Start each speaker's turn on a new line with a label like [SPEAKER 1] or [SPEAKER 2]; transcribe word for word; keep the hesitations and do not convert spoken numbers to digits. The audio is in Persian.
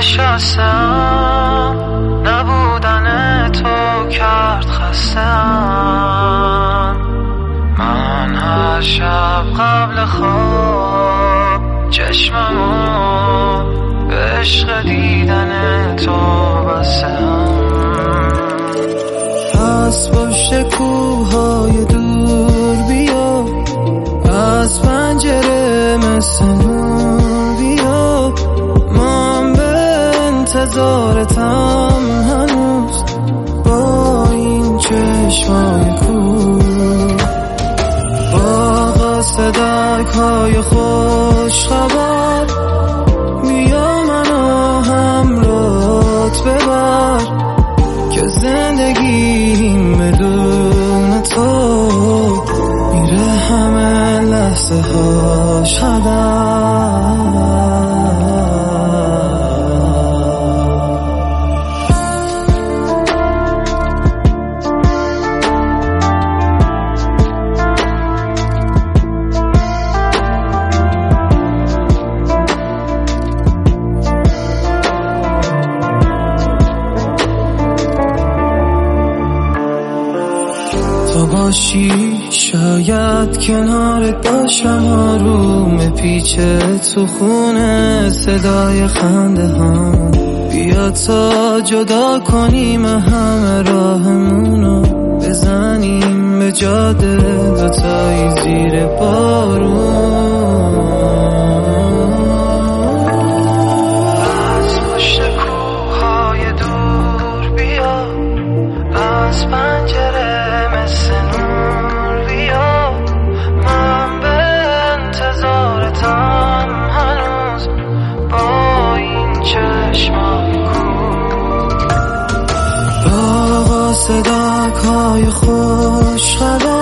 [SPEAKER 1] نشستم، نبودن تو کرد خستم. من هر شب قبل خواب چشممو به عشق دیدن تو بستم. از پشت کوههای دور بیا، از پنجره مثل نور بیا. من به انتظارتم هنوز با این چشمای کور، با قصدک های خوش خبر. بیا منو همراهت ببر که زندگیم بدون تو میره همه لحظه هاش هدر. تو باشی شاید کنارت باشم، آروم پیچه تو خونه صدای خنده هم. بیا تا جدا کنیم همه راهمونو، بزنیم به جاده دوتایی زیر بارون. از پشت کوههای دور بیا، از پنجره مثل نور بیا. من به انتظارتم هنوز با این چشمای کور، با صداک های خوش خبر.